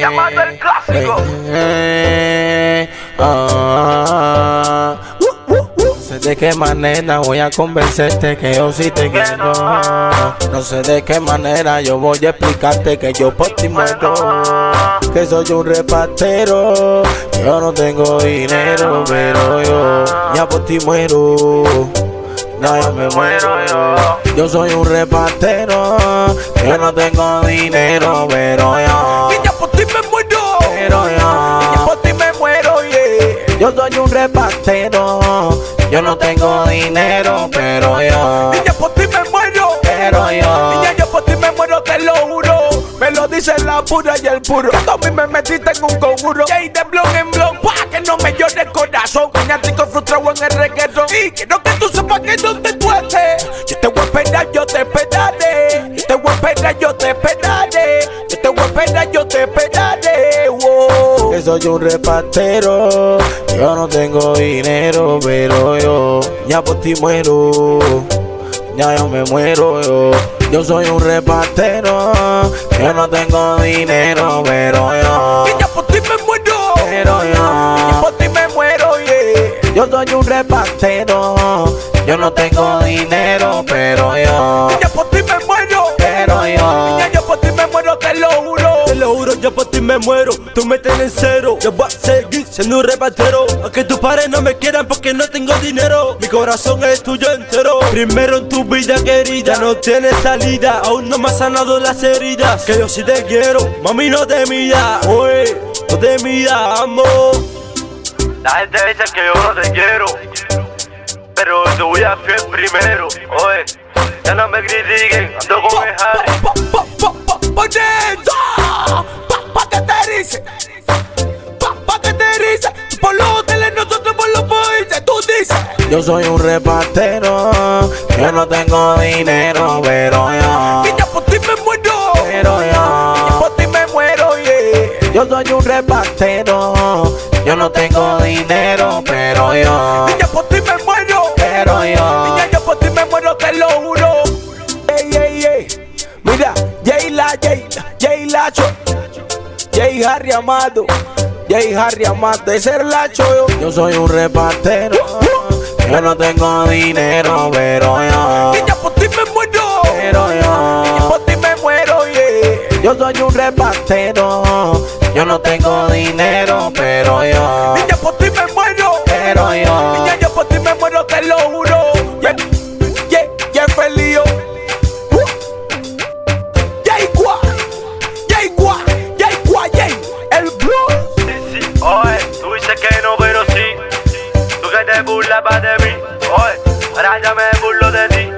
llamando el clásico. No sé de qué manera voy a convencerte que yo sí te quiero. No sé de qué manera yo voy a explicarte que yo por ti muero. Que soy un repartero, yo no tengo dinero, pero yo ya por ti muero. Ya yo me muero yo. Yo soy un repartero, yo no tengo dinero, pero yo Y ya por ti me muero. pero Y ya por ti me muero, yeah. yo soy un repartero, yo no tengo dinero, pero yo Y ya por ti me muero. pero yo Niña, yo por ti me muero, te lo juro. Me lo dice la pura y el puro. Que tú a mí me metiste en un conjuro. Y de blon en blon, pa' que no me llore el corazón. Niñatico frustrado en el reggaetón. Y quiero que tú sepas que no te estés. Yo te voy a esperar, yo te esperaré. Yo te voy a esperar, yo te esperaré. Yo te voy a esperar, yo te esperaré. Wow. que soy un repartero, yo no tengo dinero, pero yo ya por ti muero. Ya yo me muero yo. Yo soy un repartero, yo no tengo dinero, pero yo Y ya por ti me muero. pero Y ya por ti me muero, yeah. yo soy un repartero, yo no tengo dinero, pero yo Y ya por ti me muero. pero yo Niña, yo por ti me muero, te lo juro. Te lo juro, yo por ti me muero, tú me tienes en cero. Yo voy a seguir siendo un repartero, aunque tus padres no me quieran porque no tengo dinero. Mi corazón es tuyo entero. Primero en tu vida querida, no tienes salida, aún no me has sanado las heridas. Que yo sí te quiero, mami no te midas, oye, no te midas, amor. La gente dice que yo no te quiero, pero te voy a fiel primero. Oye, ya no me critiquen, ando con el Harry. Pa' que te dice, pa' que te dice. Por los hoteles nosotros por los países, tú dices. yo soy un repartero, yo no tengo dinero, pero yo Y ya por ti me muero. pero Y ya por ti me muero, yeah. yo soy un repartero, yo no tengo dinero, pero yo Y ya por ti me muero. pero Niña, yo por ti me muero, te lo juro. Ey, ey, ey. Mira, Jay Lacho, Jay Harry Amado, Jay Harry Amado, ese es el Lacho yo. yo soy un repartero, yo no tengo dinero, pero yo Y ya por ti me muero. pero Y ya por ti me muero, yeah. yo soy un repartero, yo no tengo dinero, pero yo Niña, por ti me muero. pero yo Niña, yo por ti me muero, te lo juro. Yeah, feliz. El blue. Sí, oye, tú dices que no, pero sí. Tú que te burlas de mí, oye, ahora ya me burlo de ti.